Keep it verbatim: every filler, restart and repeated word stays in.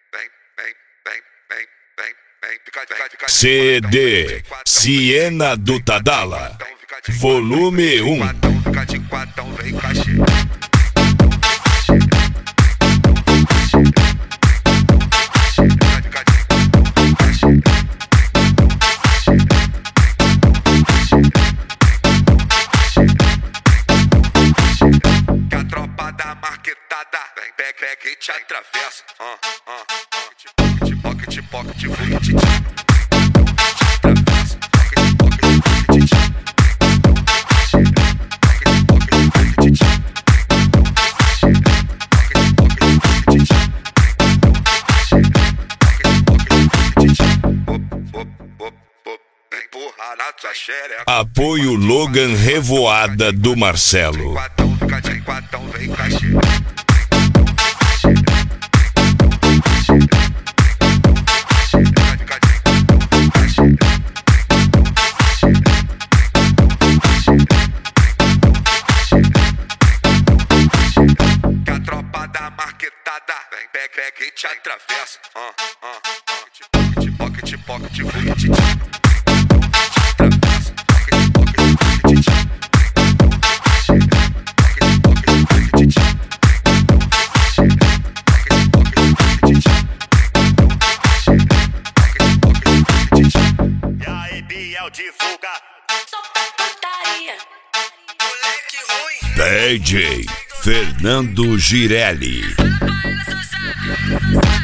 C D Siena do Tadala, volume um. Que a tropa da marquetada vem, pega, pega e te atravessa. Uh, uh, uh. Pocket, pocket, pocket, pocket, Apoio Logan Revoada do Marcelo. Que a tropa da marquetada vem, pega, pega e te atravessa. Uh, uh, uh. Pocket, pocket, pocket, pocket, D J Fernando Girelli.